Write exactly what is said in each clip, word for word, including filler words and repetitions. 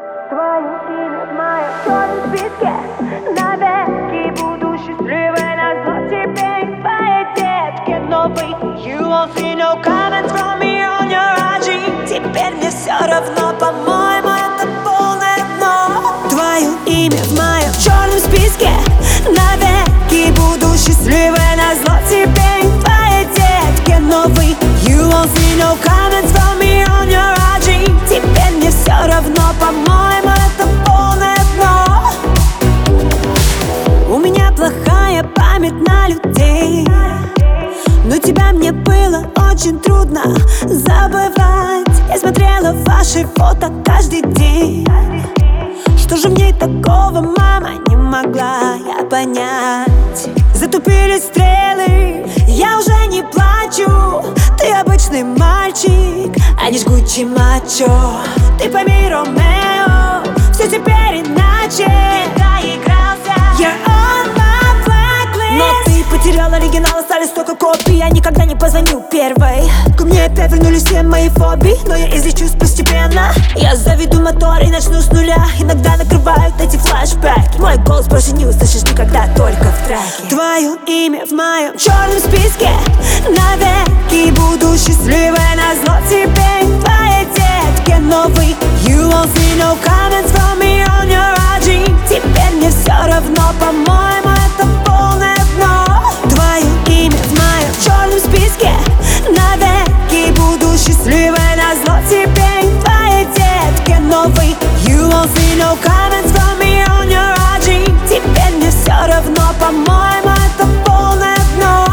Твое имя в моем черном списке. Навеки буду счастливой, назло тебе и твоей детке новый. You won't see no comments from me on your ай джи. Теперь мне все равно, по-моему, это полное дно. Твое имя в моем черном списке. Навеки буду счастливой, назло тебе и твоей детке новый. You won't see no comments from me on your ай джи. Теперь мне все равно, по-моему, это полное дно. У меня плохая память на людей, но тебя мне было очень трудно забывать. Я смотрела ваши фото каждый день. Что же в ней такого, мама, не могла я понять. Затупили стрелы, я уже не плачу. Ты обычный мальчик, а не жгучий мачо. Ты пойми, Ромео, все теперь иначе. You're on my blacklist. Но ты потерял оригинал, остались только копии. Я никогда не позвоню первой. Ко мне опять вернулись все мои фобии, но я излечусь постепенно. Я заведу мотор и начну с нуля. Иногда накрывают эти флешбеки. Мой голос больше не услышишь никогда, только в треке. Твое имя в моем черном списке. Навеки буду счастливой, назло тебе и твоей детке новый. You won't see no comments from me on your ай джи. Теперь мне все равно, по-моему, это полное дно. Твое имя в моем черном списке. Навеки буду счастливой, назло тебе и твоей детке новый. You won't see no comments from me on your ай джи. Теперь мне все равно, по-моему, это полное дно.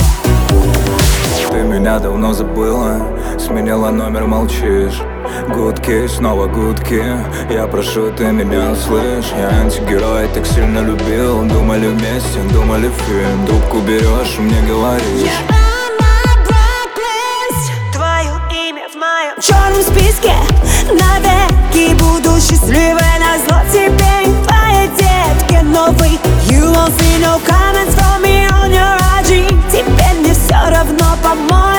Ты меня давно забыла, сменила номер, молчишь. Гудки, снова гудки. Я прошу, ты меня услышь. Я антигерой, так сильно любил. Думали вместе, думали фильм. Трубку берешь, мне говоришь. You're on my blacklist. Твое имя в моем черном списке. Навеки буду счастливой, назло тебе и твоей детке новый. You won't see no comments from me on your ай джи. Теперь мне все равно, по-моему,